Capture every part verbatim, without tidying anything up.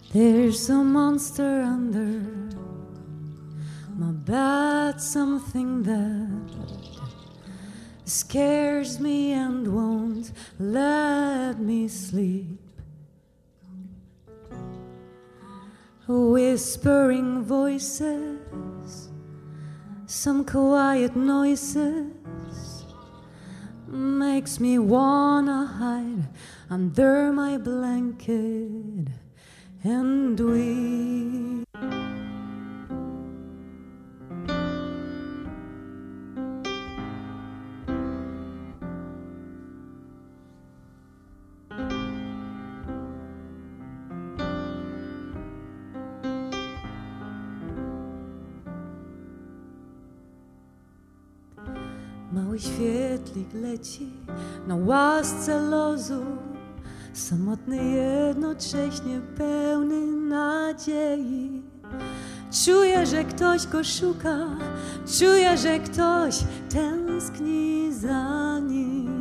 There's a monster under my bed, something that scares me and won't let me sleep. Whispering voices, some quiet noises, makes me wanna hide under my blanket and weep. Mały świetlik leci na łasce lozu, samotny, jednocześnie pełny nadziei. Czuję, że ktoś go szuka, czuję, że ktoś tęskni za nim.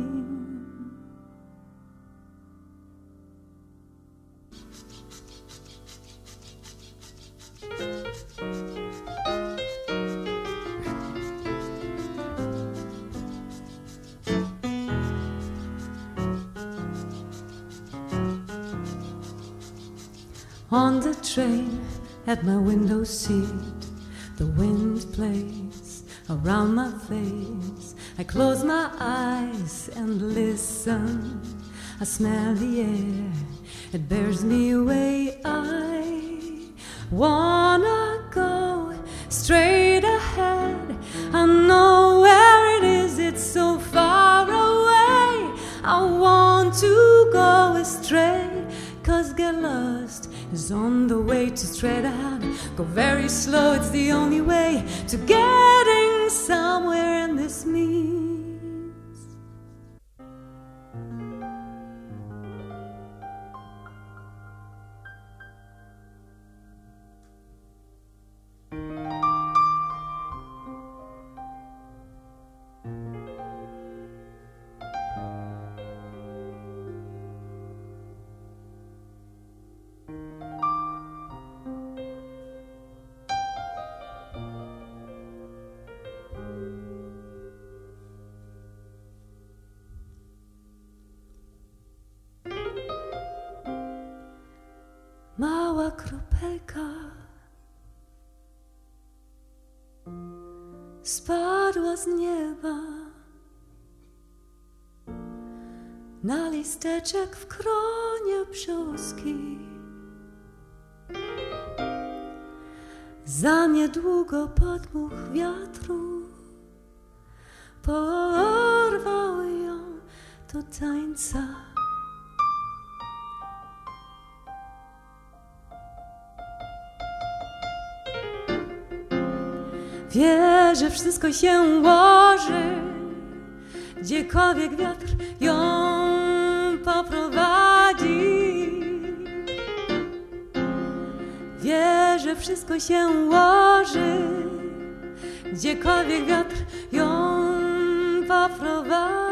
On the train, at my window seat, the wind plays around my face. I close my eyes and listen. I smell the air, it bears me away. I wanna go straight ahead. I know where it is, it's so far away. I want to go astray, 'cause get lost is on the way to straight ahead. Go very slow, it's the only way to getting somewhere in this means. Mała kropelka spadła z nieba na listeczek w kronie brzoski. Za niedługo podmuch wiatru porwał ją do tańca. Wie, że wszystko się ułoży, gdziekolwiek wiatr ją poprowadzi. Wie, że wszystko się ułoży, gdziekolwiek wiatr ją poprowadzi.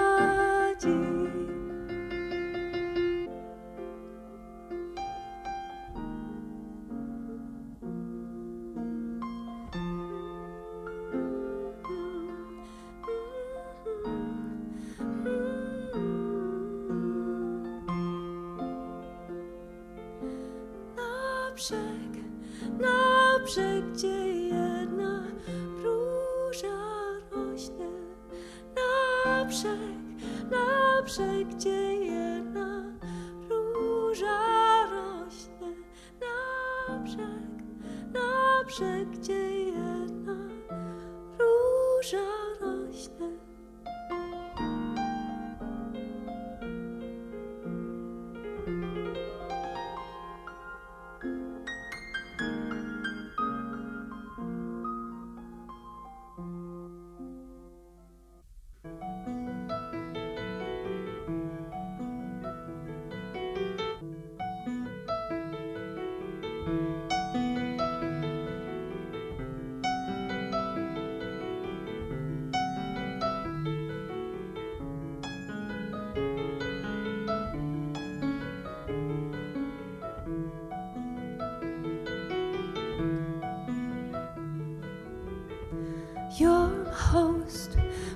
Brzeg, na brzeg, gdzie jedna róża rośnie. Na brzeg, na brzeg, gdzie jedna róża rośnie. Na brzeg, na brzeg, gdzie jedna róża rośnie.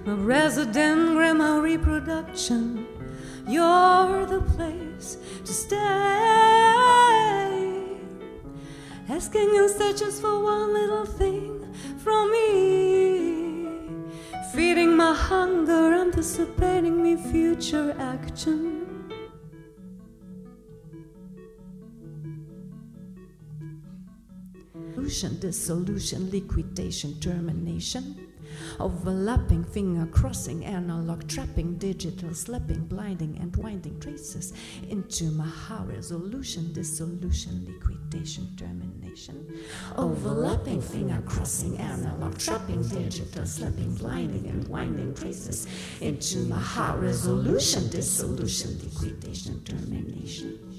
a resident grammar reproduction. You're the place to stay, asking in stitches for one little thing from me, feeding my hunger, anticipating me future action. Dissolution, liquidation, termination, overlapping, finger crossing, analog trapping, digital slapping, blinding and winding traces into my heart. Resolution, dissolution, liquidation, termination, overlapping, finger crossing, analog trapping, digital slapping, blinding and winding traces into my heart. Resolution, dissolution, liquidation, termination.